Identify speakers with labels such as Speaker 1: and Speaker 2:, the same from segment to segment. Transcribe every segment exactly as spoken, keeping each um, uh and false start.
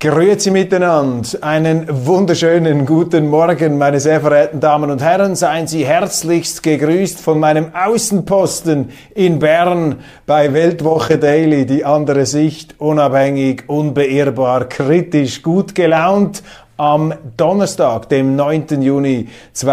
Speaker 1: Grüezi miteinander, einen wunderschönen guten Morgen, meine sehr verehrten Damen und Herren. Seien Sie herzlichst gegrüßt von meinem Außenposten in Bern bei Weltwoche Daily, die andere Sicht, unabhängig, unbeirrbar, kritisch, gut gelaunt. Am Donnerstag, dem neunten Juni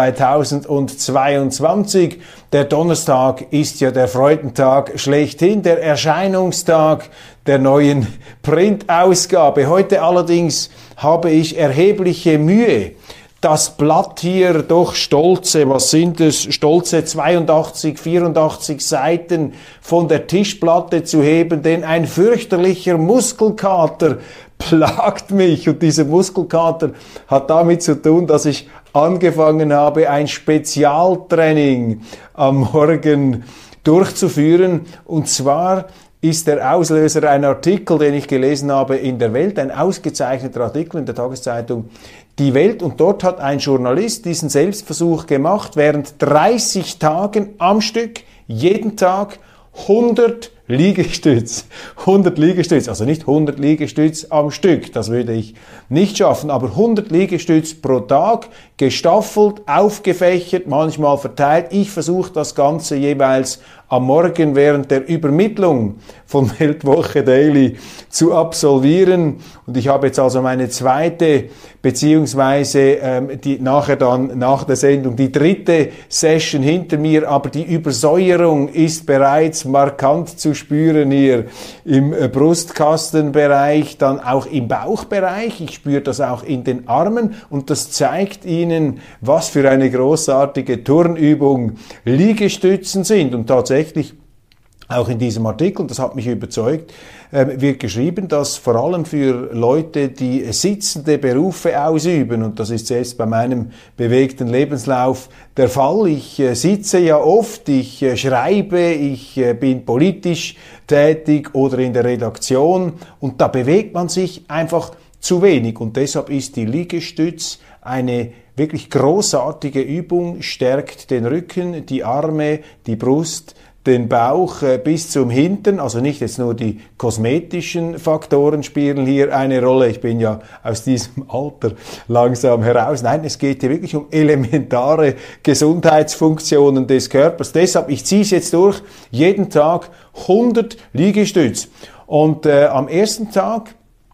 Speaker 1: zweitausendzweiundzwanzig. Der Donnerstag ist ja der Freudentag schlechthin, der Erscheinungstag der neuen Printausgabe. Heute allerdings habe ich erhebliche Mühe, das Blatt hier doch stolze, was sind es, stolze zweiundachtzig, vierundachtzig Seiten von der Tischplatte zu heben, denn ein fürchterlicher Muskelkater plagt mich, und dieser Muskelkater hat damit zu tun, dass ich angefangen habe, ein Spezialtraining am Morgen durchzuführen, und zwar ist der Auslöser ein Artikel, den ich gelesen habe in der Welt, ein ausgezeichneter Artikel in der Tageszeitung Die Welt, und dort hat ein Journalist diesen Selbstversuch gemacht, während dreißig Tagen am Stück, jeden Tag hundert Liegestütz, hundert Liegestütz, also nicht hundert Liegestütz am Stück, das würde ich nicht schaffen, aber hundert Liegestütz pro Tag, gestaffelt, aufgefächert, manchmal verteilt. Ich versuche das Ganze jeweils am Morgen während der Übermittlung von Weltwoche Daily zu absolvieren, und ich habe jetzt also meine zweite beziehungsweise ähm, die nachher dann nach der Sendung die dritte Session hinter mir, aber die Übersäuerung ist bereits markant zu spüren hier im äh, Brustkastenbereich, dann auch im Bauchbereich. Ich spüre das auch in den Armen, und das zeigt Ihnen, was für eine großartige Turnübung Liegestützen sind. Und tatsächlich auch in diesem Artikel, das hat mich überzeugt, äh, wird geschrieben, dass vor allem für Leute, die sitzende Berufe ausüben, und das ist selbst bei meinem bewegten Lebenslauf der Fall. Ich äh, sitze ja oft, ich äh, schreibe, ich äh, bin politisch tätig oder in der Redaktion, und da bewegt man sich einfach zu wenig, und deshalb ist die Liegestütz eine wirklich großartige Übung, stärkt den Rücken, die Arme, die Brust, den Bauch äh, bis zum Hintern. Also nicht jetzt nur die kosmetischen Faktoren spielen hier eine Rolle. Ich bin ja aus diesem Alter langsam heraus. Nein, es geht hier wirklich um elementare Gesundheitsfunktionen des Körpers. Deshalb, ich ziehe es jetzt durch, jeden Tag hundert Liegestütz. Und äh, am ersten Tag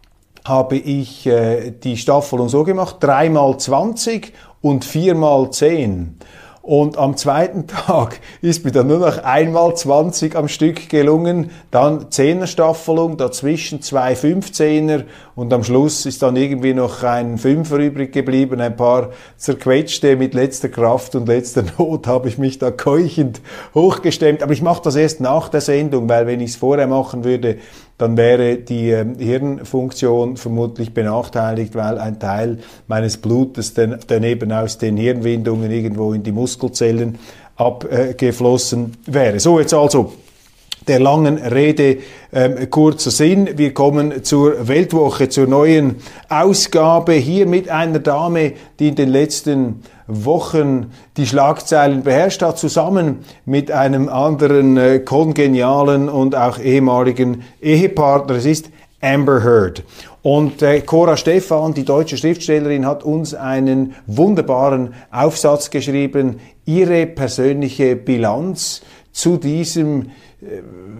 Speaker 1: habe ich äh, die Staffelung so gemacht, dreimal zwanzig und viermal zehn. Und am zweiten Tag ist mir dann nur noch einmal zwanzig am Stück gelungen, dann Zehner-Staffelung, dazwischen zwei fünfzehner, und am Schluss ist dann irgendwie noch ein Fünfer übrig geblieben, ein paar zerquetschte. Mit letzter Kraft und letzter Not habe ich mich da keuchend hochgestemmt. Aber ich mache das erst nach der Sendung, weil wenn ich es vorher machen würde, dann wäre die äh, Hirnfunktion vermutlich benachteiligt, weil ein Teil meines Blutes den, daneben aus den Hirnwindungen irgendwo in die Muskelzellen abgeflossen äh, wäre. So, jetzt also der langen Rede ähm, kurzer Sinn. Wir kommen zur Weltwoche, zur neuen Ausgabe, hier mit einer Dame, die in den letzten Wochen die Schlagzeilen beherrscht hat, zusammen mit einem anderen äh, kongenialen und auch ehemaligen Ehepartner. Es ist Amber Heard. Und äh, Cora Stephan, die deutsche Schriftstellerin, hat uns einen wunderbaren Aufsatz geschrieben, ihre persönliche Bilanz zu diesem äh,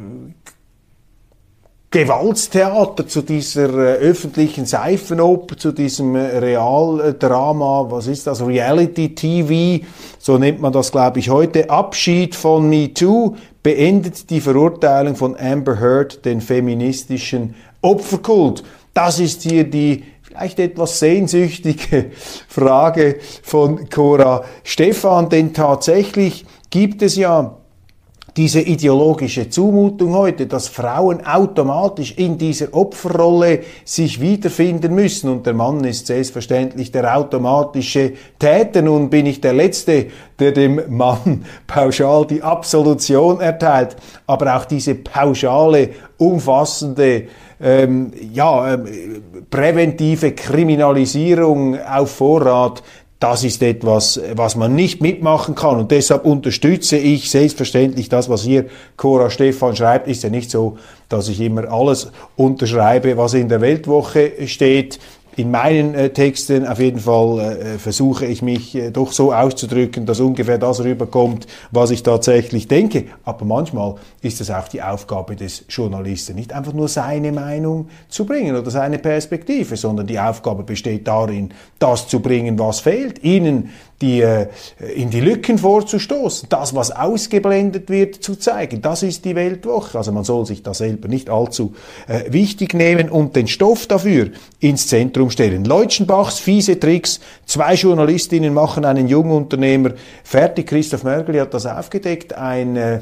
Speaker 1: Gewaltstheater, zu dieser äh, öffentlichen Seifenoper, zu diesem äh, Realdrama, was ist das, Reality-T V, so nennt man das, glaube ich, heute. Abschied von MeToo, beendet die Verurteilung von Amber Heard den feministischen Opferkult. Das ist hier die vielleicht etwas sehnsüchtige Frage von Cora Stephan, denn tatsächlich gibt es ja diese ideologische Zumutung heute, dass Frauen automatisch in dieser Opferrolle sich wiederfinden müssen, und der Mann ist selbstverständlich der automatische Täter. Nun bin ich der Letzte, der dem Mann pauschal die Absolution erteilt, aber auch diese pauschale, umfassende ähm, ja, ähm, präventive Kriminalisierung auf Vorrat, das ist etwas, was man nicht mitmachen kann. Und deshalb unterstütze ich selbstverständlich das, was hier Cora Stephan schreibt. Ist ja nicht so, dass ich immer alles unterschreibe, was in der Weltwoche steht. In meinen äh, Texten auf jeden Fall äh, versuche ich mich äh, doch so auszudrücken, dass ungefähr das rüberkommt, was ich tatsächlich denke. Aber manchmal ist es auch die Aufgabe des Journalisten, nicht einfach nur seine Meinung zu bringen oder seine Perspektive, sondern die Aufgabe besteht darin, das zu bringen, was fehlt, ihnen die äh, in die Lücken vorzustoßen, das, was ausgeblendet wird, zu zeigen. Das ist die Weltwoche. Also man soll sich da selber nicht allzu äh, wichtig nehmen und den Stoff dafür ins Zentrum stellen. Leutschenbachs fiese Tricks. Zwei Journalistinnen machen einen Jungunternehmer fertig. Christoph Mörgeli hat das aufgedeckt. Ein äh,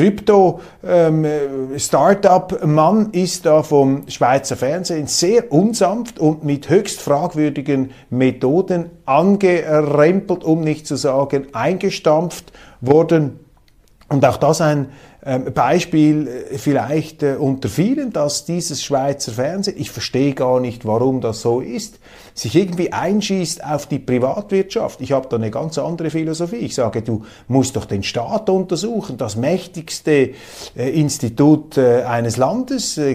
Speaker 1: Krypto-Startup-Mann ähm, ist da vom Schweizer Fernsehen sehr unsanft und mit höchst fragwürdigen Methoden angerempelt, um nicht zu sagen eingestampft worden. Und auch das ein ähm, Beispiel äh, vielleicht äh, unter vielen, dass dieses Schweizer Fernsehen, ich verstehe gar nicht, warum das so ist, sich irgendwie einschießt auf die Privatwirtschaft. Ich habe da eine ganz andere Philosophie. Ich sage, du musst doch den Staat untersuchen, das mächtigste äh, Institut äh, eines Landes, äh,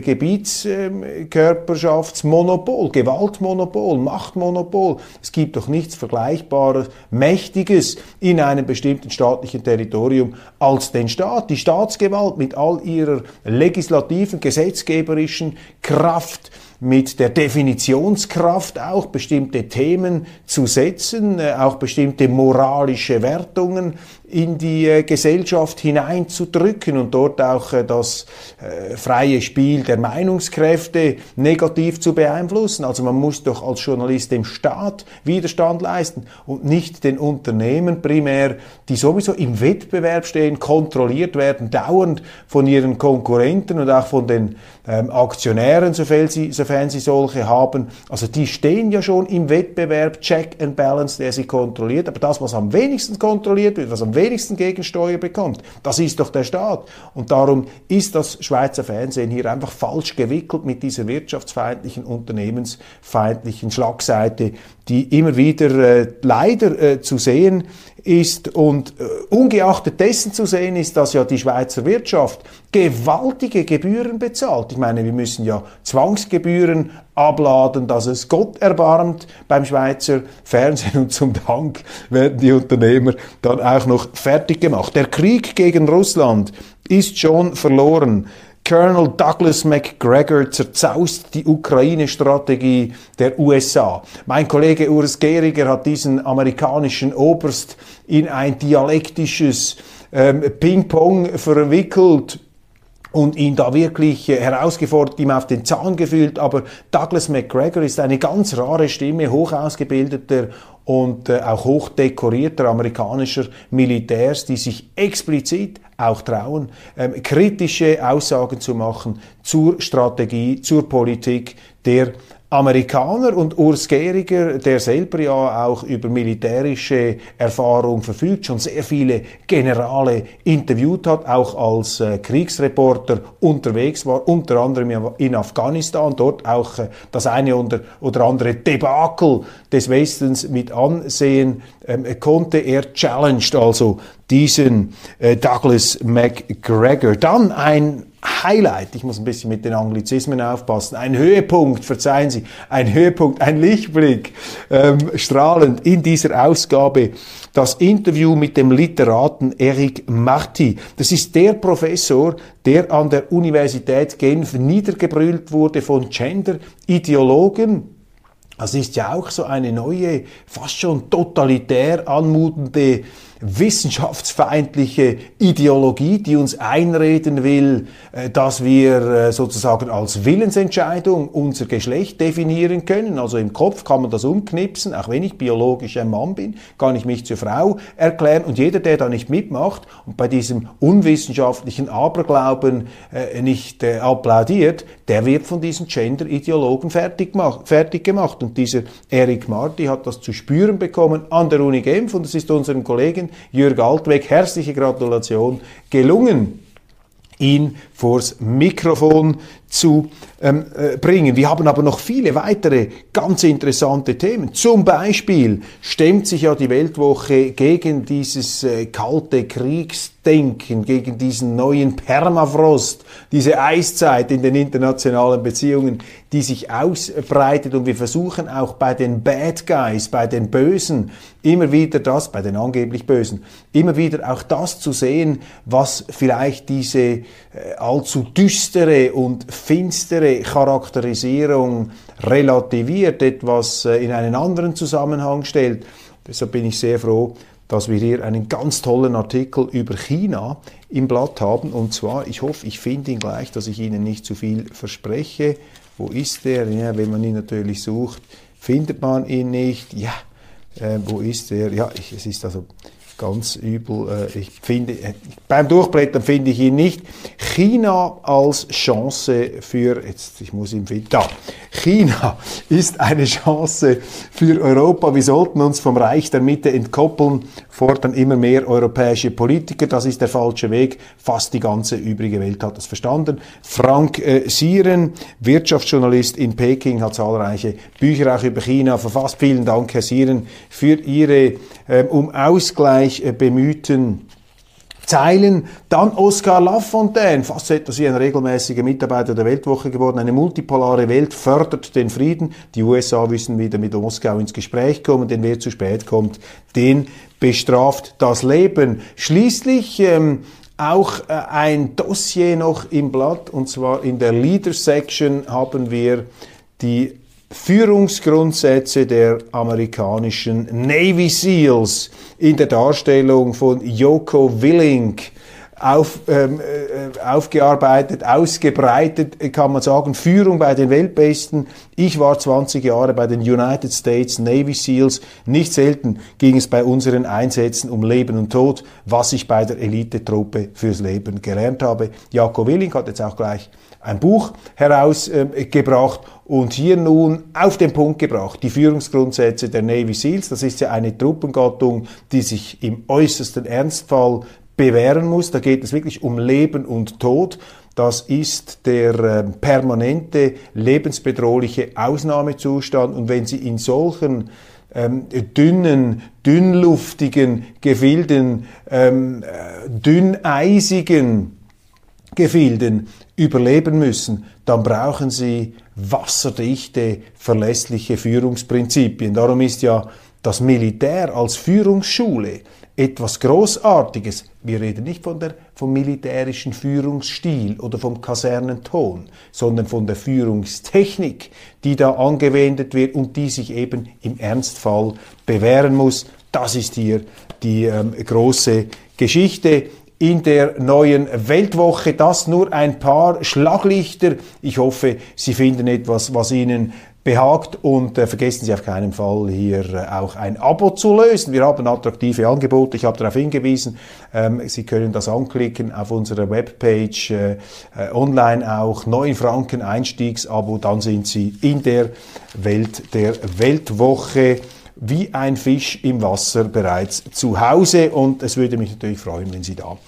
Speaker 1: Gebietskörperschaftsmonopol, Gewaltmonopol, Machtmonopol. Es gibt doch nichts Vergleichbares, Mächtiges in einem bestimmten staatlichen Territorium als den Staat. Die Staatsgewalt mit all ihrer legislativen, gesetzgeberischen Kraft, mit der Definitionskraft auch bestimmte Themen zu setzen, äh, auch bestimmte moralische Wertungen in die äh, Gesellschaft hineinzudrücken und dort auch äh, das äh, freie Spiel der Meinungskräfte negativ zu beeinflussen. Also man muss doch als Journalist dem Staat Widerstand leisten und nicht den Unternehmen primär, die sowieso im Wettbewerb stehen, kontrolliert werden, dauernd von ihren Konkurrenten und auch von den ähm, Aktionären, sofern sie, sofern sie solche haben. Also die stehen ja schon im Wettbewerb, Check and Balance, der sie kontrolliert. Aber das, was am wenigsten kontrolliert wird, was am wenigsten Gegensteuer bekommt, das ist doch der Staat. Und darum ist das Schweizer Fernsehen hier einfach falsch gewickelt mit dieser wirtschaftsfeindlichen, unternehmensfeindlichen Schlagseite, die immer wieder äh, leider äh, zu sehen ist und äh, ungeachtet dessen zu sehen ist, dass ja die Schweizer Wirtschaft gewaltige Gebühren bezahlt. Ich meine, wir müssen ja Zwangsgebühren abladen, dass es Gott erbarmt beim Schweizer Fernsehen und zum Dank werden die Unternehmer dann auch noch fertig gemacht. Der Krieg gegen Russland ist schon verloren. Colonel Douglas Macgregor zerzaust die Ukraine-Strategie der U S A. Mein Kollege Urs Gehriger hat diesen amerikanischen Oberst in ein dialektisches ähm, Ping-Pong verwickelt und ihn da wirklich äh, herausgefordert, ihm auf den Zahn gefühlt. Aber Douglas Macgregor ist eine ganz rare Stimme, hoch ausgebildeter und äh, auch hochdekorierter amerikanischer Militärs, die sich explizit auch trauen, ähm, kritische Aussagen zu machen zur Strategie, zur Politik der Amerikaner. Und Urs Gehriger, der selber ja auch über militärische Erfahrung verfügt, schon sehr viele Generale interviewt hat, auch als äh, Kriegsreporter unterwegs war, unter anderem in Afghanistan, dort auch äh, das eine oder, oder andere Debakel des Westens mit ansehen ähm, konnte. Er challenged also diesen äh, Douglas Macgregor. Dann ein Highlight, ich muss ein bisschen mit den Anglizismen aufpassen, ein Höhepunkt, verzeihen Sie, ein Höhepunkt, ein Lichtblick, ähm, strahlend in dieser Ausgabe, das Interview mit dem Literaten Éric Marty. Das ist der Professor, der an der Universität Genf niedergebrüllt wurde von Gender-Ideologen. Das ist ja auch so eine neue, fast schon totalitär anmutende, wissenschaftsfeindliche Ideologie, die uns einreden will, dass wir sozusagen als Willensentscheidung unser Geschlecht definieren können. Also im Kopf kann man das umknipsen, auch wenn ich biologisch ein Mann bin, kann ich mich zur Frau erklären. Und jeder, der da nicht mitmacht und bei diesem unwissenschaftlichen Aberglauben nicht applaudiert, der wird von diesen Gender-Ideologen fertig gemacht, fertig gemacht. Und dieser Éric Marty hat das zu spüren bekommen an der Uni Genf und es ist unserem Kollegen Jürg Altweg, herzliche Gratulation, gelungen, ihn vors Mikrofon zu ähm, äh, bringen. Wir haben aber noch viele weitere ganz interessante Themen. Zum Beispiel stemmt sich ja die Weltwoche gegen dieses äh, kalte Kriegsdenken, gegen diesen neuen Permafrost, diese Eiszeit in den internationalen Beziehungen, die sich ausbreitet. Und wir versuchen auch bei den Bad Guys, bei den Bösen, immer wieder das, bei den angeblich Bösen, immer wieder auch das zu sehen, was vielleicht diese äh, allzu düstere und finstere Charakterisierung relativiert, etwas äh, in einen anderen Zusammenhang stellt. Deshalb bin ich sehr froh, dass wir hier einen ganz tollen Artikel über China im Blatt haben. Und zwar, ich hoffe, ich finde ihn gleich, dass ich Ihnen nicht zu viel verspreche. Wo ist der? Ja, wenn man ihn natürlich sucht, findet man ihn nicht. Ja, äh, wo ist der? Ja, ich, es ist also ganz übel. Äh, ich finde, äh, beim Durchblättern finde ich ihn nicht. China als Chance für, jetzt, ich muss ihn finden, da. China ist eine Chance für Europa. Wir sollten uns vom Reich der Mitte entkoppeln, fordern immer mehr europäische Politiker. Das ist der falsche Weg. Fast die ganze übrige Welt hat das verstanden. Frank äh, Sieren, Wirtschaftsjournalist in Peking, hat zahlreiche Bücher auch über China verfasst. Vielen Dank, Herr Sieren, für Ihre äh, um Ausgleich äh, bemühten Zeilen. Dann Oscar Lafontaine, fast etwas wie ein regelmäßiger Mitarbeiter der Weltwoche geworden. Eine multipolare Welt fördert den Frieden. Die U S A müssen wieder mit Moskau ins Gespräch kommen, denn wer zu spät kommt, den bestraft das Leben. Schließlich ähm, auch äh, ein Dossier noch im Blatt, und zwar in der Leader Section haben wir die Führungsgrundsätze der amerikanischen Navy Seals in der Darstellung von Joko Willink auf, ähm, äh, aufgearbeitet, ausgebreitet, kann man sagen. Führung bei den Weltbesten. Ich war zwanzig Jahre bei den United States Navy Seals. Nicht selten ging es bei unseren Einsätzen um Leben und Tod, was ich bei der Elitetruppe fürs Leben gelernt habe. Joko Willink hat jetzt auch gleich ein Buch herausgebracht äh, und hier nun auf den Punkt gebracht, die Führungsgrundsätze der Navy Seals. Das ist ja eine Truppengattung, die sich im äußersten Ernstfall bewähren muss. Da geht es wirklich um Leben und Tod. Das ist der äh, permanente, lebensbedrohliche Ausnahmezustand. Und wenn Sie in solchen ähm, dünnen, dünnluftigen Gefilden, ähm, äh, dünneisigen Gefilden überleben müssen, dann brauchen sie wasserdichte, verlässliche Führungsprinzipien. Darum ist ja das Militär als Führungsschule etwas Großartiges. Wir reden nicht von der, vom militärischen Führungsstil oder vom Kasernenton, sondern von der Führungstechnik, die da angewendet wird und die sich eben im Ernstfall bewähren muss. Das ist hier die ähm, große Geschichte in der neuen Weltwoche. Das nur ein paar Schlaglichter. Ich hoffe, Sie finden etwas, was Ihnen behagt, und äh, vergessen Sie auf keinen Fall hier äh, auch ein Abo zu lösen. Wir haben attraktive Angebote, ich habe darauf hingewiesen. Ähm, Sie können das anklicken auf unserer Webpage, äh, äh, online auch, neun Franken Einstiegsabo, dann sind Sie in der Welt der Weltwoche wie ein Fisch im Wasser bereits zu Hause, und es würde mich natürlich freuen, wenn Sie da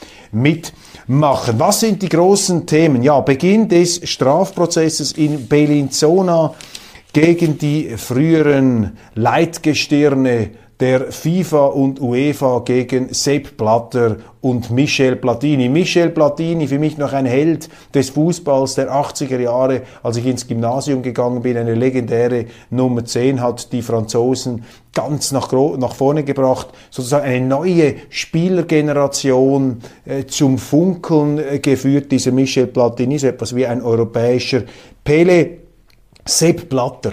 Speaker 1: mitmachen. Was sind die großen Themen? Ja, Beginn des Strafprozesses in Bellinzona gegen die früheren Leitgestirne der FIFA und UEFA, gegen Sepp Blatter und Michel Platini. Michel Platini, für mich noch ein Held des Fußballs der achtziger Jahre, als ich ins Gymnasium gegangen bin, eine legendäre Nummer zehn, hat die Franzosen ganz nach, nach vorne gebracht, sozusagen eine neue Spielergeneration äh, zum Funkeln äh, geführt. Dieser Michel Platini, so etwas wie ein europäischer Pele. Sepp Blatter,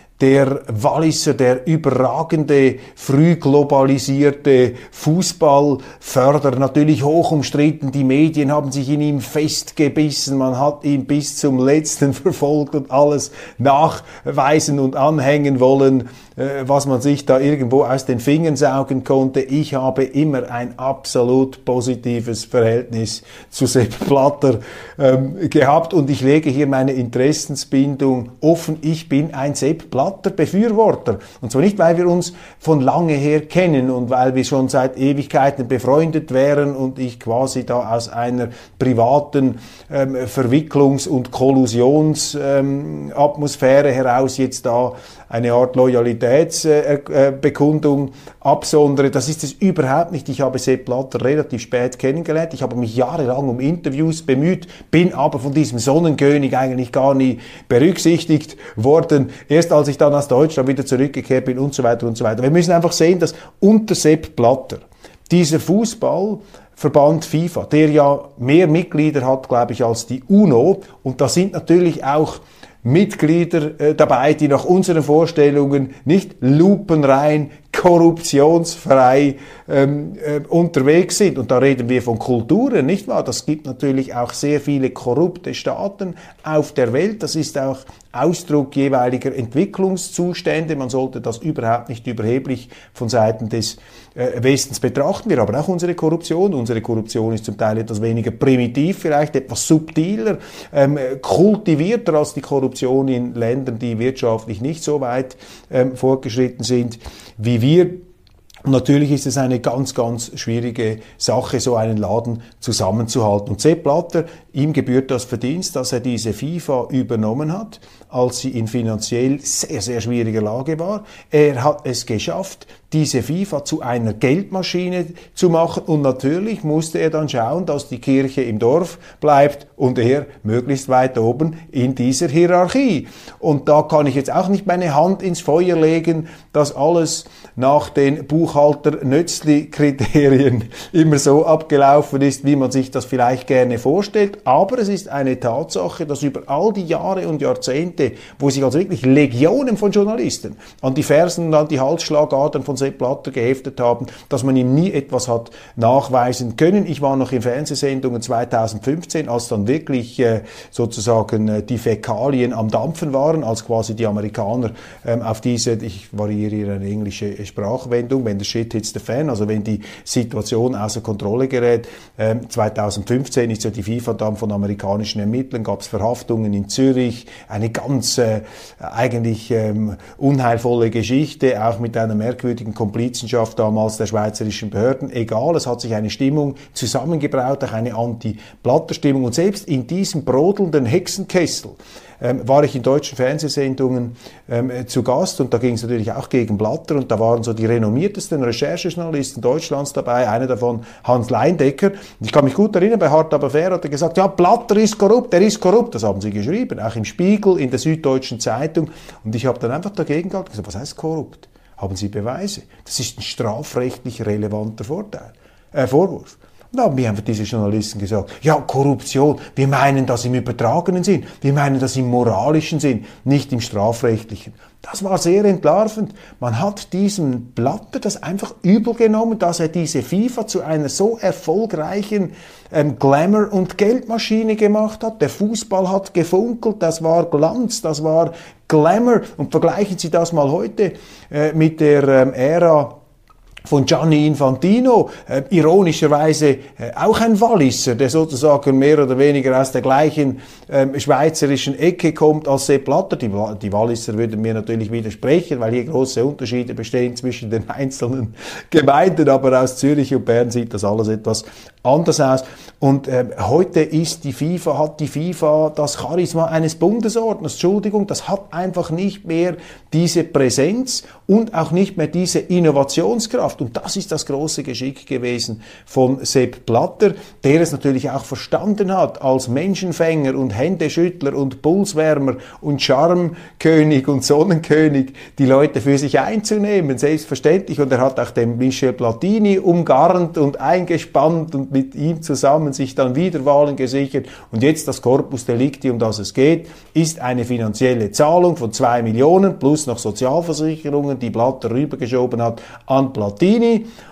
Speaker 1: der Walliser, der überragende, früh globalisierte Fußballförderer, natürlich hoch umstritten. Die Medien haben sich in ihm festgebissen. Man hat ihn bis zum Letzten verfolgt und alles nachweisen und anhängen wollen, was man sich da irgendwo aus den Fingern saugen konnte. Ich habe immer ein absolut positives Verhältnis zu Sepp Blatter ähm, gehabt, und ich lege hier meine Interessensbindung offen. Ich bin ein Sepp Blatter Blatter-Befürworter. Und zwar nicht, weil wir uns von lange her kennen und weil wir schon seit Ewigkeiten befreundet wären und ich quasi da aus einer privaten ähm, Verwicklungs- und Kollusionsatmosphäre ähm, heraus jetzt da eine Art Loyalitätsbekundung äh, äh, absondere. Das ist es überhaupt nicht. Ich habe Sepp Blatter relativ spät kennengelernt. Ich habe mich jahrelang um Interviews bemüht, bin aber von diesem Sonnenkönig eigentlich gar nie berücksichtigt worden. Erst als ich dann aus Deutschland wieder zurückgekehrt bin und so weiter und so weiter. Wir müssen einfach sehen, dass unter Sepp Blatter dieser Fußballverband FIFA, der ja mehr Mitglieder hat, glaube ich, als die UNO, und da sind natürlich auch Mitglieder äh, dabei, die nach unseren Vorstellungen nicht lupenrein, korruptionsfrei ähm, äh, unterwegs sind. Und da reden wir von Kulturen, nicht wahr? Das gibt natürlich auch sehr viele korrupte Staaten auf der Welt. Das ist auch Ausdruck jeweiliger Entwicklungszustände. Man sollte das überhaupt nicht überheblich von Seiten des äh, Westens betrachten. Wir haben auch unsere Korruption. Unsere Korruption ist zum Teil etwas weniger primitiv, vielleicht etwas subtiler, ähm, kultivierter als die Korruption in Ländern, die wirtschaftlich nicht so weit ähm, fortgeschritten sind wie wir. Und natürlich ist es eine ganz, ganz schwierige Sache, so einen Laden zusammenzuhalten. Und Sepp Blatter, ihm gebührt das Verdienst, dass er diese FIFA übernommen hat, als sie in finanziell sehr, sehr schwieriger Lage war. Er hat es geschafft, diese FIFA zu einer Geldmaschine zu machen, und natürlich musste er dann schauen, dass die Kirche im Dorf bleibt und er möglichst weit oben in dieser Hierarchie. Und da kann ich jetzt auch nicht meine Hand ins Feuer legen, dass alles nach den Buchhalter-Nötzli-Kriterien immer so abgelaufen ist, wie man sich das vielleicht gerne vorstellt. Aber es ist eine Tatsache, dass über all die Jahre und Jahrzehnte, wo sich also wirklich Legionen von Journalisten an die Fersen und an die Halsschlagadern von Sepp Blatter geheftet haben, dass man ihm nie etwas hat nachweisen können. Ich war noch in Fernsehsendungen zweitausendfünfzehn, als dann wirklich äh, sozusagen äh, die Fäkalien am Dampfen waren, als quasi die Amerikaner ähm, auf diese, ich variiere hier eine englische Sprachwendung, wenn der Shit hits the fan, also wenn die Situation außer Kontrolle gerät. Ähm, zweitausendfünfzehn ist ja die FIFA dann von amerikanischen Ermittlern, gab es Verhaftungen in Zürich, eine ganz äh, eigentlich ähm, unheilvolle Geschichte, auch mit einer merkwürdigen Komplizenschaft damals der schweizerischen Behörden. Egal, es hat sich eine Stimmung zusammengebraut, auch eine Anti-Blatter-Stimmung, und selbst in diesem brodelnden Hexenkessel Ähm, war ich in deutschen Fernsehsendungen ähm, zu Gast, und da ging es natürlich auch gegen Blatter, und da waren so die renommiertesten Recherchejournalisten Deutschlands dabei, einer davon Hans Leindecker. Und ich kann mich gut erinnern, bei Hart aber fair hat er gesagt, ja, Blatter ist korrupt, er ist korrupt. Das haben sie geschrieben, auch im Spiegel, in der Süddeutschen Zeitung. Und ich habe dann einfach dagegen gehalten und gesagt, was heißt korrupt? Haben Sie Beweise? Das ist ein strafrechtlich relevanter Vorteil, äh, Vorwurf. Und da haben mir einfach diese Journalisten gesagt, ja, Korruption, wir meinen das im übertragenen Sinn, wir meinen das im moralischen Sinn, nicht im strafrechtlichen. Das war sehr entlarvend. Man hat diesem Blatter das einfach übel genommen, dass er diese FIFA zu einer so erfolgreichen ähm, Glamour- und Geldmaschine gemacht hat. Der Fußball hat gefunkelt, das war Glanz, das war Glamour. Und vergleichen Sie das mal heute äh, mit der ähm, Ära von Gianni Infantino, äh, ironischerweise äh, auch ein Walliser, der sozusagen mehr oder weniger aus der gleichen äh, schweizerischen Ecke kommt als Sepp Blatter. Die, die Walliser würden mir natürlich widersprechen, weil hier große Unterschiede bestehen zwischen den einzelnen Gemeinden, aber aus Zürich und Bern sieht das alles etwas anders aus. Und äh, heute ist die FIFA, hat die FIFA das Charisma eines Bundesordners. Entschuldigung, das hat einfach nicht mehr diese Präsenz und auch nicht mehr diese Innovationskraft. Und das ist das große Geschick gewesen von Sepp Blatter, der es natürlich auch verstanden hat, als Menschenfänger und Händeschüttler und Pulswärmer und Charmekönig und Sonnenkönig die Leute für sich einzunehmen, selbstverständlich. Und er hat auch den Michel Platini umgarnt und eingespannt und mit ihm zusammen sich dann Wiederwahlen gesichert. Und jetzt das Corpus Delicti, um das es geht, ist eine finanzielle Zahlung von zwei Millionen plus noch Sozialversicherungen, die Blatter rübergeschoben hat an Platini.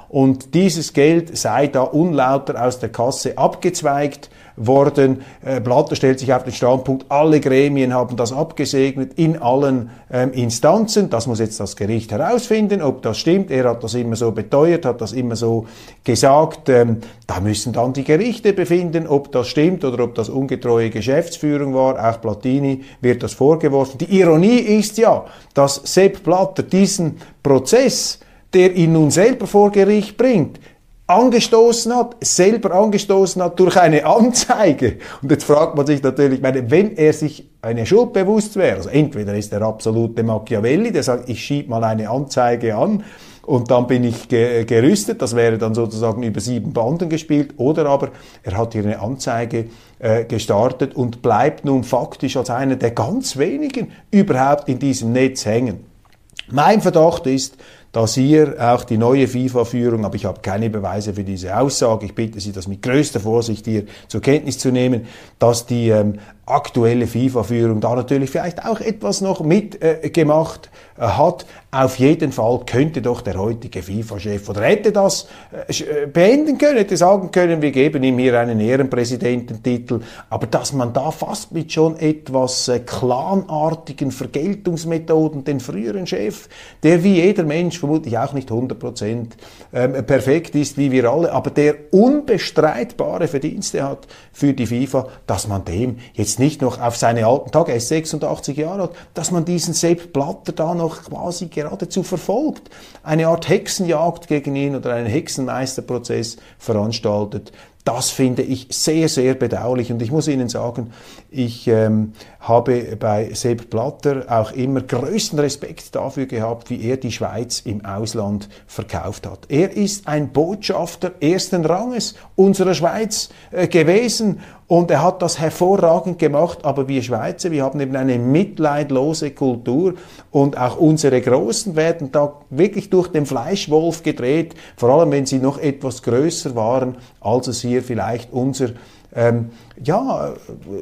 Speaker 1: und dieses Geld sei da unlauter aus der Kasse abgezweigt worden. Äh, Blatter stellt sich auf den Standpunkt, alle Gremien haben das abgesegnet in allen ähm, Instanzen. Das muss jetzt das Gericht herausfinden, ob das stimmt. Er hat das immer so beteuert, hat das immer so gesagt. Ähm, da müssen dann die Gerichte befinden, ob das stimmt oder ob das ungetreue Geschäftsführung war. Auch Platini wird das vorgeworfen. Die Ironie ist ja, dass Sepp Blatter diesen Prozess, der ihn nun selber vor Gericht bringt, angestoßen hat, selber angestoßen hat durch eine Anzeige. Und jetzt fragt man sich natürlich, meine, wenn er sich eine Schuld bewusst wäre, also entweder ist er absolute Machiavelli, der sagt, ich schieb mal eine Anzeige an und dann bin ich ge- gerüstet, das wäre dann sozusagen über sieben Banden gespielt, oder aber er hat hier eine Anzeige äh, gestartet und bleibt nun faktisch als einer der ganz wenigen überhaupt in diesem Netz hängen. Mein Verdacht ist, dass hier auch die neue FIFA-Führung, aber ich habe keine Beweise für diese Aussage, ich bitte Sie, das mit größter Vorsicht hier zur Kenntnis zu nehmen, dass die ähm, aktuelle FIFA-Führung da natürlich vielleicht auch etwas noch mitgemacht äh, äh, hat. Auf jeden Fall könnte doch der heutige FIFA-Chef oder hätte das äh, beenden können, hätte sagen können, wir geben ihm hier einen Ehrenpräsidententitel, aber dass man da fast mit schon etwas äh, clanartigen Vergeltungsmethoden den früheren Chef, der wie jeder Mensch vermutlich auch nicht hundert Prozent ähm, perfekt ist, wie wir alle, aber der unbestreitbare Verdienste hat für die FIFA, dass man dem jetzt nicht noch auf seine alten Tage, er ist sechsundachtzig Jahre alt, dass man diesen Sepp Blatter da noch quasi geradezu verfolgt, eine Art Hexenjagd gegen ihn oder einen Hexenmeisterprozess veranstaltet. Das finde ich sehr, sehr bedauerlich und ich muss Ihnen sagen, ich ähm, habe bei Sepp Blatter auch immer größten Respekt dafür gehabt, wie er die Schweiz im Ausland verkauft hat. Er ist ein Botschafter ersten Ranges unserer Schweiz äh, gewesen und er hat das hervorragend gemacht, aber wir Schweizer, wir haben eben eine mitleidlose Kultur und auch unsere Großen werden da wirklich durch den Fleischwolf gedreht, vor allem wenn sie noch etwas größer waren, als es hier vielleicht unser ähm, ja,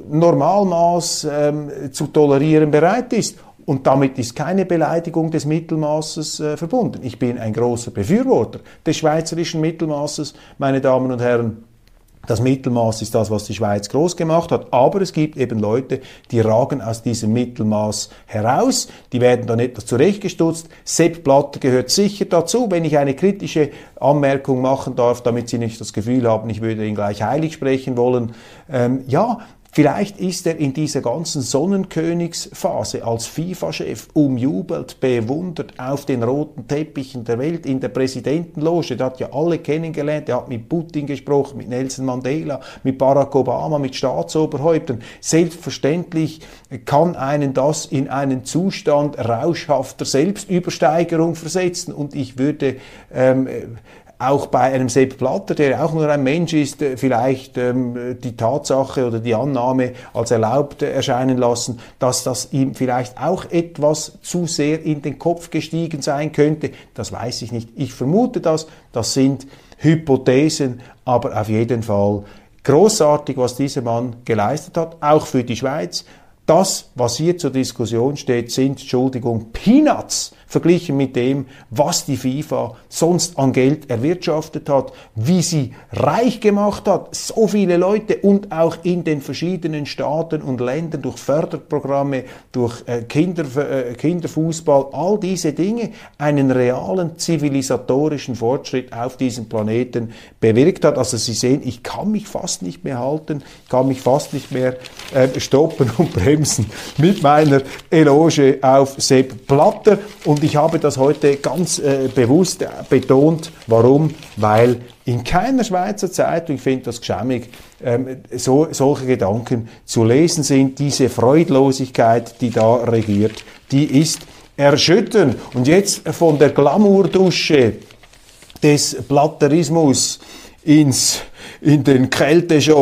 Speaker 1: Normalmaß ähm, zu tolerieren bereit ist. Und damit ist keine Beleidigung des Mittelmaßes äh, verbunden. Ich bin ein großer Befürworter des schweizerischen Mittelmaßes, meine Damen und Herren. Das Mittelmaß ist das, was die Schweiz groß gemacht hat, aber es gibt eben Leute, die ragen aus diesem Mittelmaß heraus, die werden dann etwas zurechtgestutzt. Sepp Blatter gehört sicher dazu, wenn ich eine kritische Anmerkung machen darf, damit Sie nicht das Gefühl haben, ich würde ihn gleich heilig sprechen wollen. Ähm, ja, vielleicht ist er in dieser ganzen Sonnenkönigsphase als FIFA-Chef umjubelt, bewundert auf den roten Teppichen der Welt, in der Präsidentenloge. Der hat ja alle kennengelernt. Er hat mit Putin gesprochen, mit Nelson Mandela, mit Barack Obama, mit Staatsoberhäuptern. Selbstverständlich kann einen das in einen Zustand rauschhafter Selbstübersteigerung versetzen. Und ich würde ähm, auch bei einem Sepp Blatter, der auch nur ein Mensch ist, vielleicht ähm, die Tatsache oder die Annahme als erlaubt erscheinen lassen, dass das ihm vielleicht auch etwas zu sehr in den Kopf gestiegen sein könnte. Das weiß ich nicht. Ich vermute das. Das sind Hypothesen, aber auf jeden Fall großartig, was dieser Mann geleistet hat, auch für die Schweiz. Das, was hier zur Diskussion steht, sind, Entschuldigung, Peanuts verglichen mit dem, was die FIFA sonst an Geld erwirtschaftet hat, wie sie reich gemacht hat, so viele Leute und auch in den verschiedenen Staaten und Ländern durch Förderprogramme, durch äh, Kinder, äh, Kinderfußball, all diese Dinge einen realen zivilisatorischen Fortschritt auf diesem Planeten bewirkt hat. Also Sie sehen, ich kann mich fast nicht mehr halten, ich kann mich fast nicht mehr äh, stoppen und bremsen mit meiner Eloge auf Sepp Blatter. Und ich habe das heute ganz äh, bewusst äh, betont. Warum? Weil in keiner Schweizer Zeitung, ich finde das geschämig, ähm, so, solche Gedanken zu lesen sind. Diese Freudlosigkeit, die da regiert, die ist erschütternd. Und jetzt von der Glamourdusche des Blatterismus ins, in den Kälteschock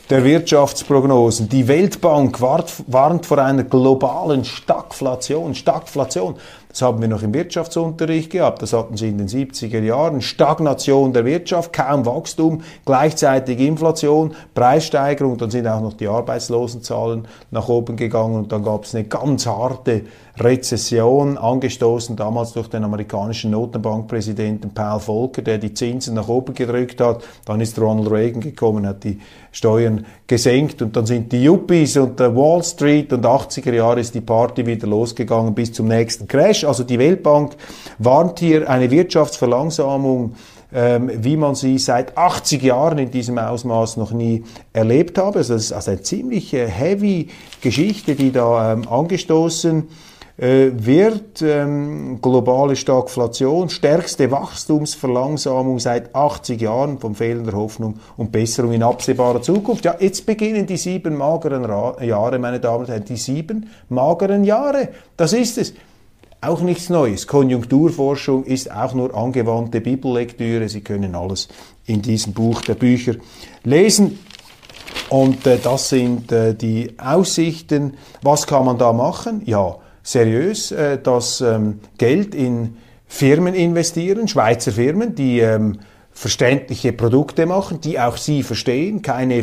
Speaker 1: der Wirtschaftsprognosen. Die Weltbank warnt vor einer globalen Stagflation. Stagflation. Das haben wir noch im Wirtschaftsunterricht gehabt, das hatten sie in den siebziger Jahren. Stagnation der Wirtschaft, kaum Wachstum, gleichzeitig Inflation, Preissteigerung, dann sind auch noch die Arbeitslosenzahlen nach oben gegangen und dann gab es eine ganz harte Rezession, angestoßen damals durch den amerikanischen Notenbankpräsidenten Paul Volcker, der die Zinsen nach oben gedrückt hat. Dann ist Ronald Reagan gekommen, hat die Steuern gesenkt und dann sind die Yuppies und der Wall Street und achtziger Jahre ist die Party wieder losgegangen bis zum nächsten Crash. Also die Weltbank warnt hier eine Wirtschaftsverlangsamung, ähm, wie man sie seit achtzig Jahren in diesem Ausmaß noch nie erlebt habe. Also das ist also eine ziemlich äh, heavy Geschichte, die da ähm, angestoßen äh, wird. Ähm, globale Stagflation, stärkste Wachstumsverlangsamung seit achtzig Jahren von fehlender Hoffnung und Besserung in absehbarer Zukunft. Ja, jetzt beginnen die sieben mageren Ra- Jahre, meine Damen und Herren, die sieben mageren Jahre. Das ist es. Auch nichts Neues. Konjunkturforschung ist auch nur angewandte Bibellektüre. Sie können alles in diesem Buch der Bücher lesen. Und äh, das sind äh, die Aussichten. Was kann man da machen? Ja, seriös äh, das ähm, Geld in Firmen investieren, Schweizer Firmen, die ähm, verständliche Produkte machen, die auch Sie verstehen, keine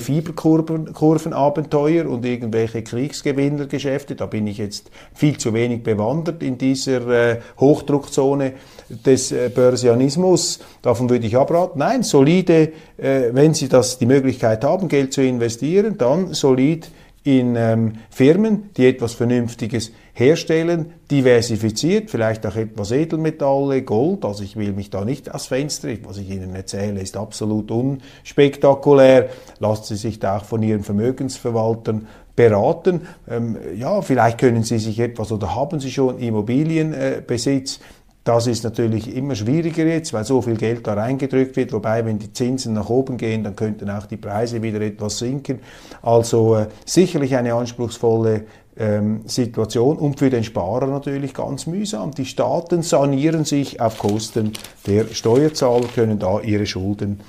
Speaker 1: Fieberkurvenabenteuer und irgendwelche Kriegsgewinnergeschäfte. Da bin ich jetzt viel zu wenig bewandert in dieser äh, Hochdruckzone des äh, Börsianismus. Davon würde ich abraten. Nein, solide, äh, wenn Sie das die Möglichkeit haben, Geld zu investieren, dann solid in ähm, Firmen, die etwas Vernünftiges herstellen, diversifiziert, vielleicht auch etwas Edelmetalle, Gold, also ich will mich da nicht aus Fenster, was ich Ihnen erzähle, ist absolut unspektakulär, lassen Sie sich da auch von Ihren Vermögensverwaltern beraten, ähm, ja, vielleicht können Sie sich etwas oder haben Sie schon Immobilienbesitz, äh, das ist natürlich immer schwieriger jetzt, weil so viel Geld da reingedrückt wird, wobei, wenn die Zinsen nach oben gehen, dann könnten auch die Preise wieder etwas sinken. Also äh, sicherlich eine anspruchsvolle ähm, Situation und für den Sparer natürlich ganz mühsam. Die Staaten sanieren sich auf Kosten der Steuerzahler, können da ihre Schulden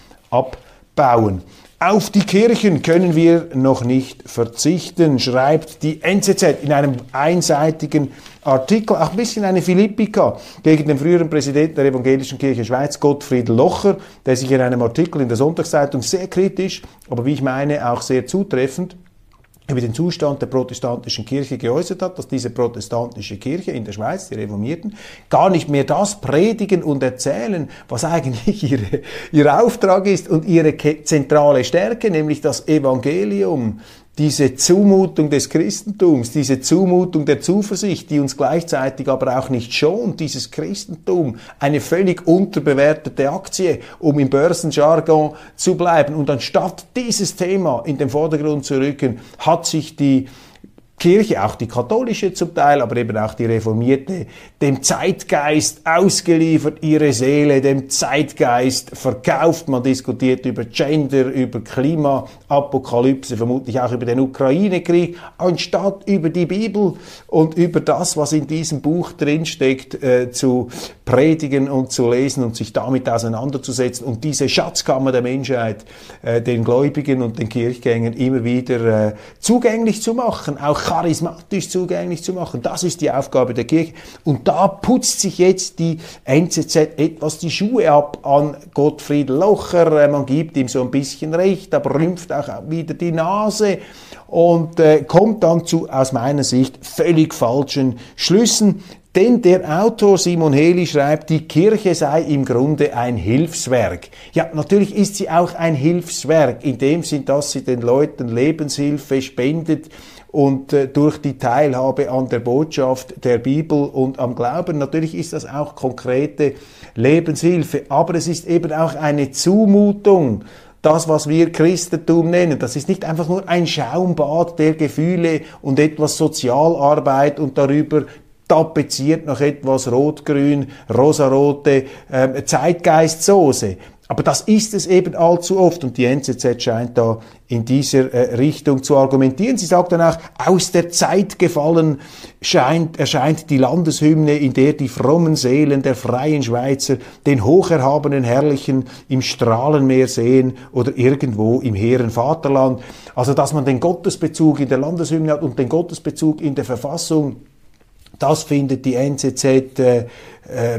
Speaker 1: abbauen. Auf die Kirchen können wir noch nicht verzichten, schreibt die N Z Z in einem einseitigen Artikel, auch ein bisschen eine Philippika gegen den früheren Präsidenten der Evangelischen Kirche Schweiz, Gottfried Locher, der sich in einem Artikel in der Sonntagszeitung sehr kritisch, aber wie ich meine auch sehr zutreffend, über den Zustand der protestantischen Kirche geäußert hat, dass diese protestantische Kirche in der Schweiz, die Reformierten, gar nicht mehr das predigen und erzählen, was eigentlich ihre, ihr Auftrag ist und ihre zentrale Stärke, nämlich das Evangelium, diese Zumutung des Christentums, diese Zumutung der Zuversicht, die uns gleichzeitig aber auch nicht schont, dieses Christentum, eine völlig unterbewertete Aktie, um im Börsenjargon zu bleiben. Und anstatt dieses Thema in den Vordergrund zu rücken, hat sich die Kirche, auch die katholische zum Teil, aber eben auch die reformierte, dem Zeitgeist ausgeliefert, ihre Seele dem Zeitgeist verkauft. Man diskutiert über Gender, über Klimaapokalypse, vermutlich auch über den Ukraine-Krieg, anstatt über die Bibel und über das, was in diesem Buch drinsteckt, äh, zu predigen und zu lesen und sich damit auseinanderzusetzen und diese Schatzkammer der Menschheit äh, den Gläubigen und den Kirchgängern immer wieder äh, zugänglich zu machen, auch charismatisch zugänglich zu machen. Das ist die Aufgabe der Kirche. Und da putzt sich jetzt die N Z Z etwas die Schuhe ab an Gottfried Locher. Man gibt ihm so ein bisschen recht, aber rümpft auch wieder die Nase und äh, kommt dann zu, aus meiner Sicht, völlig falschen Schlüssen. Denn der Autor Simon Heli schreibt, die Kirche sei im Grunde ein Hilfswerk. Ja, natürlich ist sie auch ein Hilfswerk, in dem Sinn, dass sie den Leuten Lebenshilfe spendet und äh, durch die Teilhabe an der Botschaft der Bibel und am Glauben. Natürlich ist das auch konkrete Lebenshilfe, aber es ist eben auch eine Zumutung. Das, was wir Christentum nennen, das ist nicht einfach nur ein Schaumbad der Gefühle und etwas Sozialarbeit und darüber tapeziert noch etwas rot-grün, rosarote äh, Zeitgeistsoße. Aber das ist es eben allzu oft und die N Z Z scheint da in dieser äh, Richtung zu argumentieren. Sie sagt dann auch, aus der Zeit gefallen scheint, erscheint die Landeshymne, in der die frommen Seelen der freien Schweizer den hocherhabenen Herrlichen im Strahlenmeer sehen oder irgendwo im hehren Vaterland. Also dass man den Gottesbezug in der Landeshymne hat und den Gottesbezug in der Verfassung, das findet die N Z Z äh, äh,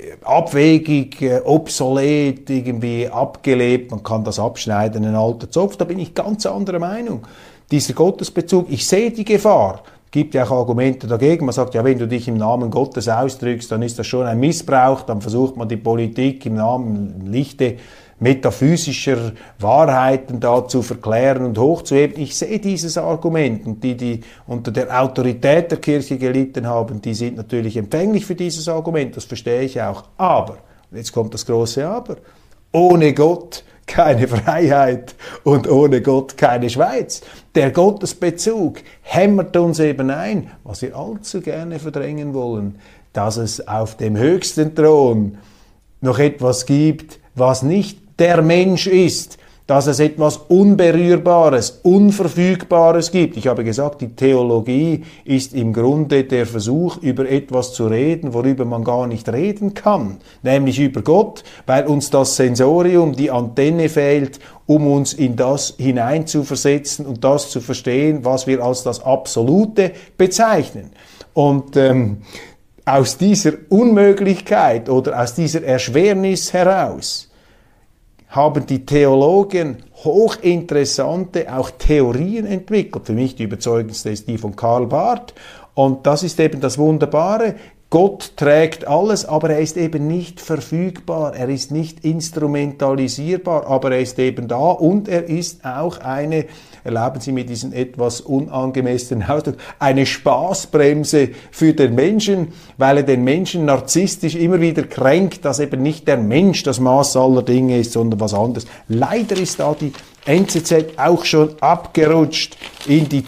Speaker 1: abwegig, äh, obsolet, irgendwie abgelebt. Man kann das abschneiden, ein alter Zopf. Da bin ich ganz anderer Meinung. Dieser Gottesbezug, ich sehe die Gefahr. Es gibt ja auch Argumente dagegen. Man sagt, ja, wenn du dich im Namen Gottes ausdrückst, dann ist das schon ein Missbrauch. Dann versucht man die Politik im Namen, im Lichte metaphysischer Wahrheiten da zu verklären und hochzuheben. Ich sehe dieses Argument und die, die unter der Autorität der Kirche gelitten haben, die sind natürlich empfänglich für dieses Argument, das verstehe ich auch. Aber, und jetzt kommt das große Aber, ohne Gott keine Freiheit und ohne Gott keine Schweiz. Der Gottesbezug hämmert uns eben ein, was wir allzu gerne verdrängen wollen, dass es auf dem höchsten Thron noch etwas gibt, was nicht der Mensch ist, dass es etwas Unberührbares, Unverfügbares gibt. Ich habe gesagt, die Theologie ist im Grunde der Versuch, über etwas zu reden, worüber man gar nicht reden kann, nämlich über Gott, weil uns das Sensorium, die Antenne fehlt, um uns in das hineinzuversetzen und das zu verstehen, was wir als das Absolute bezeichnen. Und ähm, aus dieser Unmöglichkeit oder aus dieser Erschwernis heraus haben die Theologen hochinteressante auch Theorien entwickelt. Für mich die überzeugendste ist die von Karl Barth. Und das ist eben das Wunderbare. Gott trägt alles, aber er ist eben nicht verfügbar, er ist nicht instrumentalisierbar, aber er ist eben da und er ist auch eine, erlauben Sie mir diesen etwas unangemessenen Ausdruck, eine Spaßbremse für den Menschen, weil er den Menschen narzisstisch immer wieder kränkt, dass eben nicht der Mensch das Maß aller Dinge ist, sondern was anderes. Leider ist da die N Z Z auch schon abgerutscht in die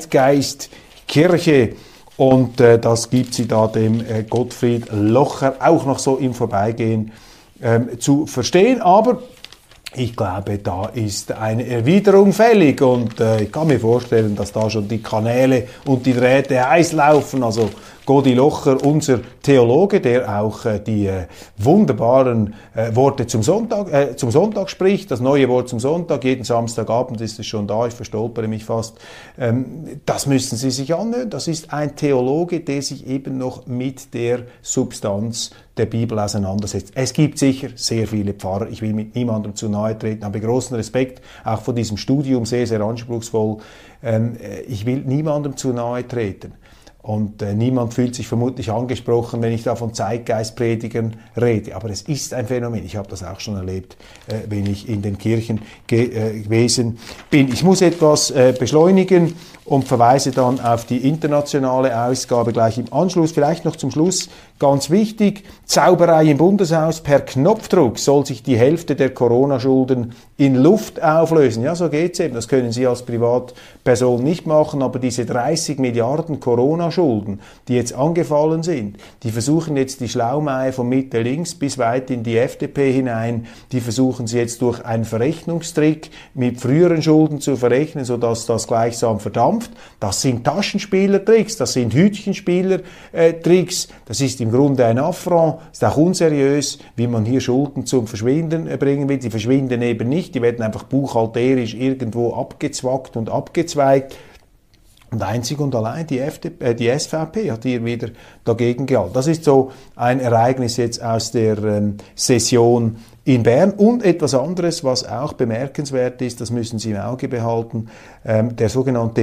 Speaker 1: Zeitgeistkirche. Und äh, das gibt sie da dem äh, Gottfried Locher auch noch so im Vorbeigehen ähm, zu verstehen. Aber ich glaube, da ist eine Erwiderung fällig und äh, ich kann mir vorstellen, dass da schon die Kanäle und die Drähte heiß laufen. Also Godi Locher, unser Theologe, der auch äh, die äh, wunderbaren äh, Worte zum Sonntag, äh, zum Sonntag spricht, das neue Wort zum Sonntag, jeden Samstagabend ist es schon da, ich verstolpere mich fast. Ähm, das müssen Sie sich anhören. Das ist ein Theologe, der sich eben noch mit der Substanz der Bibel auseinandersetzt. Es gibt sicher sehr viele Pfarrer, ich will mit niemandem zu nahe treten, habe großen Respekt auch vor diesem Studium, sehr, sehr anspruchsvoll. Ähm, ich will niemandem zu nahe treten. Und äh, niemand fühlt sich vermutlich angesprochen, wenn ich da von Zeitgeistpredigern rede. Aber es ist ein Phänomen. Ich habe das auch schon erlebt, äh, wenn ich in den Kirchen ge äh, gewesen bin. Ich muss etwas äh, beschleunigen und verweise dann auf die internationale Ausgabe gleich im Anschluss. Vielleicht noch zum Schluss, ganz wichtig, Zauberei im Bundeshaus. Per Knopfdruck soll sich die Hälfte der Corona-Schulden in Luft auflösen. Ja, so geht's eben. Das können Sie als Privatperson nicht machen, aber diese dreißig Milliarden Corona-Schulden, die jetzt angefallen sind, die versuchen jetzt die Schlaumeier von Mitte links bis weit in die F D P hinein, die versuchen sie jetzt durch einen Verrechnungstrick mit früheren Schulden zu verrechnen, sodass das gleichsam verdampft. Das sind Taschenspielertricks, das sind Hütchenspielertricks, das ist im Grunde ein Affront, ist auch unseriös, wie man hier Schulden zum Verschwinden bringen will. Die verschwinden eben nicht, die werden einfach buchhalterisch irgendwo abgezwackt und abgezweigt. Und einzig und allein die, F D P, äh, die S V P hat hier wieder dagegen gehalten. Das ist so ein Ereignis jetzt aus der ähm, Session in Bern. Und etwas anderes, was auch bemerkenswert ist, das müssen Sie im Auge behalten, ähm, der sogenannte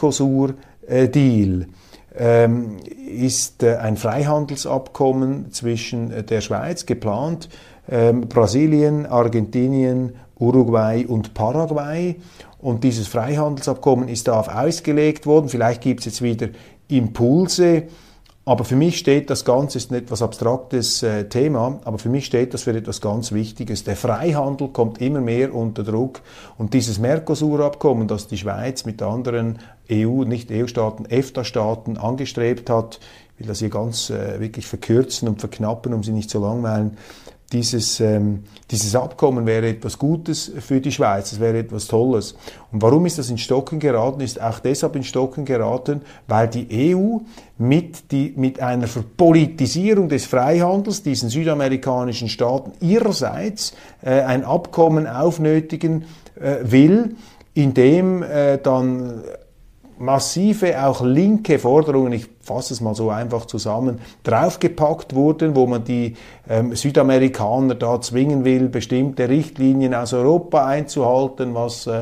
Speaker 1: Mercosur-Deal ähm, ist äh, ein Freihandelsabkommen zwischen äh, der Schweiz, geplant, ähm, Brasilien, Argentinien, Uruguay und Paraguay. Und dieses Freihandelsabkommen ist darauf ausgelegt worden. Vielleicht gibt es jetzt wieder Impulse. Aber für mich steht das Ganze, ist ein etwas abstraktes äh, Thema, aber für mich steht das für etwas ganz Wichtiges. Der Freihandel kommt immer mehr unter Druck und dieses Mercosur-Abkommen, das die Schweiz mit anderen E U, nicht E U-Staaten, EFTA-Staaten angestrebt hat, ich will das hier ganz äh, wirklich verkürzen und verknappen, um Sie nicht zu langweilen, dieses, ähm, dieses Abkommen wäre etwas Gutes für die Schweiz, es wäre etwas Tolles. Und warum ist das in Stocken geraten? Ist auch deshalb in Stocken geraten, weil die E U mit, die, mit einer Verpolitisierung des Freihandels diesen südamerikanischen Staaten ihrerseits äh, ein Abkommen aufnötigen äh, will, in dem äh, dann massive, auch linke Forderungen, ich fasse es mal so einfach zusammen, draufgepackt wurden, wo man die ähm, Südamerikaner da zwingen will, bestimmte Richtlinien aus Europa einzuhalten, was äh,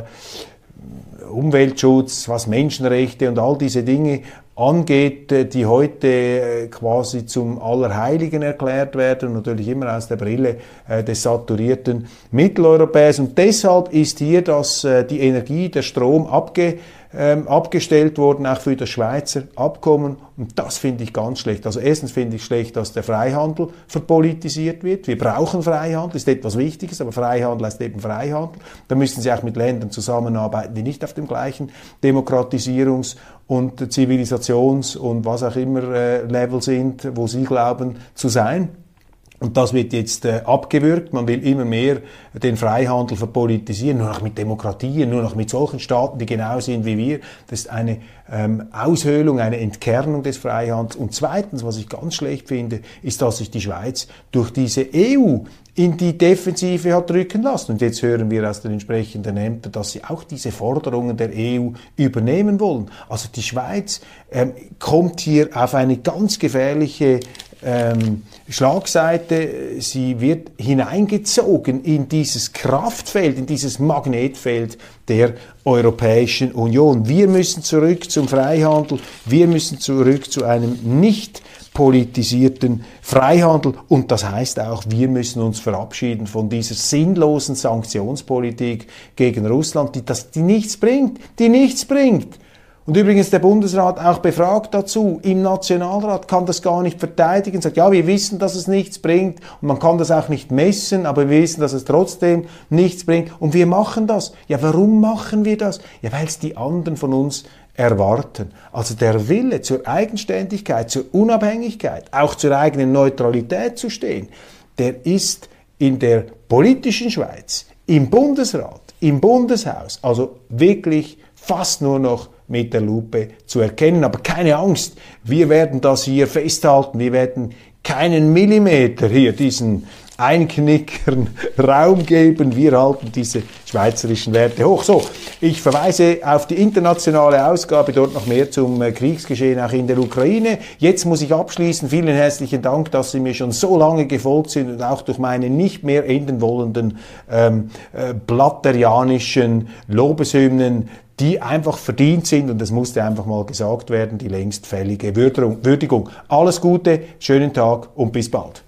Speaker 1: Umweltschutz, was Menschenrechte und all diese Dinge angeht, die heute quasi zum Allerheiligen erklärt werden und natürlich immer aus der Brille des saturierten Mitteleuropäers. Und deshalb ist hier das, die Energie, der Strom abge, ähm, abgestellt worden, auch für das Schweizer Abkommen. Und das finde ich ganz schlecht. Also erstens finde ich schlecht, dass der Freihandel verpolitisiert wird. Wir brauchen Freihandel, ist etwas Wichtiges, aber Freihandel heißt eben Freihandel. Da müssen Sie auch mit Ländern zusammenarbeiten, die nicht auf dem gleichen Demokratisierungs- und Zivilisations- und was auch immer äh, Level sind, wo Sie glauben zu sein. Und das wird jetzt äh, abgewürgt. Man will immer mehr den Freihandel verpolitisieren, nur noch mit Demokratien, nur noch mit solchen Staaten, die genau sind wie wir. Das ist eine ähm, Aushöhlung, eine Entkernung des Freihandels. Und zweitens, was ich ganz schlecht finde, ist, dass sich die Schweiz durch diese E U in die Defensive hat drücken lassen. Und jetzt hören wir aus den entsprechenden Ämtern, dass sie auch diese Forderungen der E U übernehmen wollen. Also die Schweiz ähm, kommt hier auf eine ganz gefährliche ähm, Schlagseite. Sie wird hineingezogen in dieses Kraftfeld, in dieses Magnetfeld der Europäischen Union. Wir müssen zurück zum Freihandel, wir müssen zurück zu einem nicht politisierten Freihandel und das heißt auch, wir müssen uns verabschieden von dieser sinnlosen Sanktionspolitik gegen Russland, die, das, die nichts bringt, die nichts bringt. Und übrigens der Bundesrat auch befragt dazu, im Nationalrat kann das gar nicht verteidigen, sagt, ja, wir wissen, dass es nichts bringt und man kann das auch nicht messen, aber wir wissen, dass es trotzdem nichts bringt und wir machen das. Ja, warum machen wir das? Ja, weil es die anderen von uns erwarten. Also der Wille zur Eigenständigkeit, zur Unabhängigkeit, auch zur eigenen Neutralität zu stehen, der ist in der politischen Schweiz, im Bundesrat, im Bundeshaus, also wirklich fast nur noch mit der Lupe zu erkennen. Aber keine Angst, wir werden das hier festhalten, wir werden keinen Millimeter hier diesen Einknickern Raum geben. Wir halten diese schweizerischen Werte hoch. So, ich verweise auf die internationale Ausgabe, dort noch mehr zum Kriegsgeschehen auch in der Ukraine. Jetzt muss ich abschließen. Vielen herzlichen Dank, dass Sie mir schon so lange gefolgt sind und auch durch meine nicht mehr enden wollenden ähm, äh, blatterianischen Lobeshymnen, die einfach verdient sind, und das musste einfach mal gesagt werden, die längst fällige Würdigung. Alles Gute, schönen Tag und bis bald.